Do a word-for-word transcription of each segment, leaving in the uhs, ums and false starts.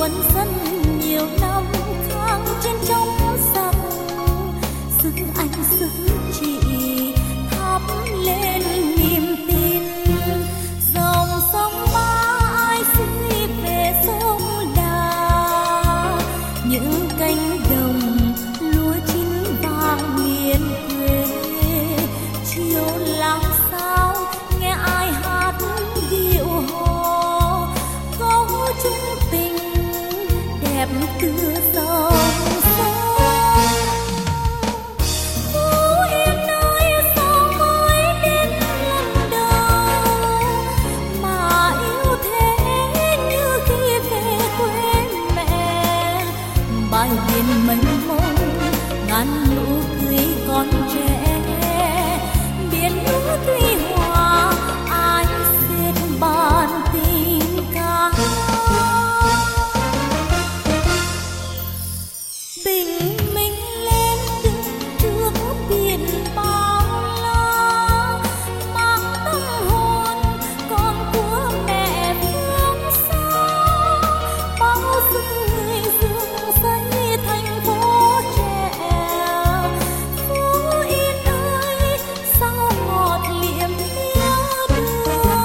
quân dân nhiều năm kháng chiến chống giặc, sức anh sức chị thắp lên niềm tin. Dòng sông mãi xuôi về sông Đà, những cánh đồng lúa chín vàng miền quê. Chiều làm sao nghe ai hát điệu hò, câu chung tình đẹp tựa dòng sông. Phú Yên ơi sao mới đến lần đầu mà yêu thế như khi về quê mẹ. Bãi biển mênh mông ngàn nụ cười con trẻ, biển lúa tuy hòa ai xếp bàn tình ca. Bình minh lên đứng trước biển bao la, mang tâm hồn con của mẹ phương xa. Bao dung người dựng xây thành phố trẻ, Phú Yên ơi sao ngọt liệm mía đường.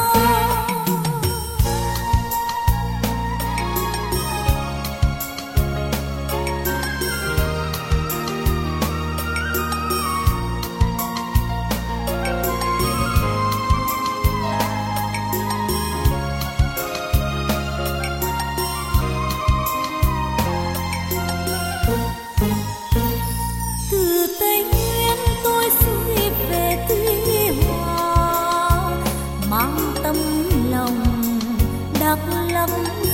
Từ Tây Nguyên tôi xuôi về Tuy Hòa, mang tâm lòng Đắk Lắk